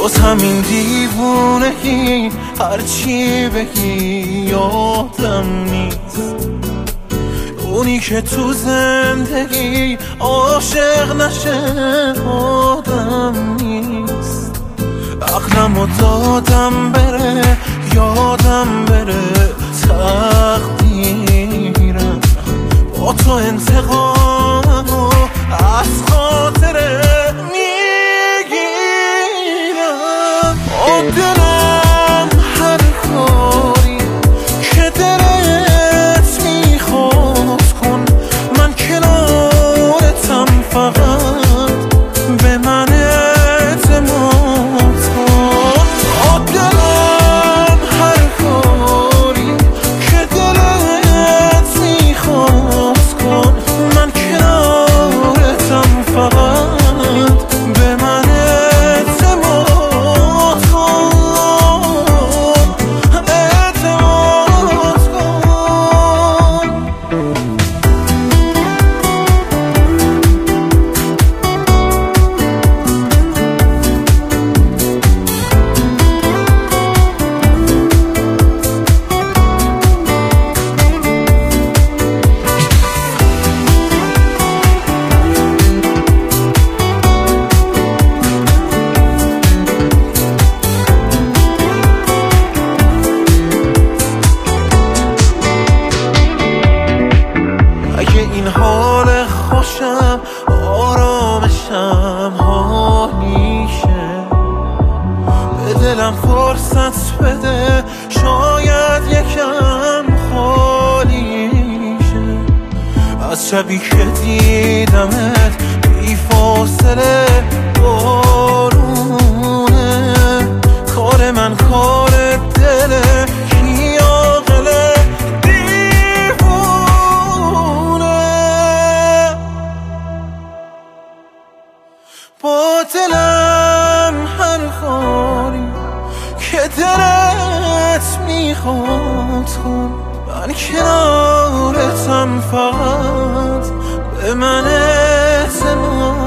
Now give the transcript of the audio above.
باز همین دیوونگی هرچی بگی یادم نیست. اونی که تو زندگی عاشق نشه آدم نیست. عقلمو دادم بره یادم بره تقدیرم، با تو انتقامو از خاطره میگیرم. دلم هر کاری که دلت میخواد کن، من کنارتم، فقط به من اعتماد کن. دلم هر کاری که دلت میخواد کن، من کنارتم، فقط به من اعتماد کن. این حال خوشم آرامشم حالیشه، به دلم فرصت بده شاید یکم خالیشه. از شبی که دیدمت بی فاصله بارونه، کار من کار دله کی عاقله با دلم هر کاری که دلت میخواد کن، من کنارتم، فقط به من اعتماد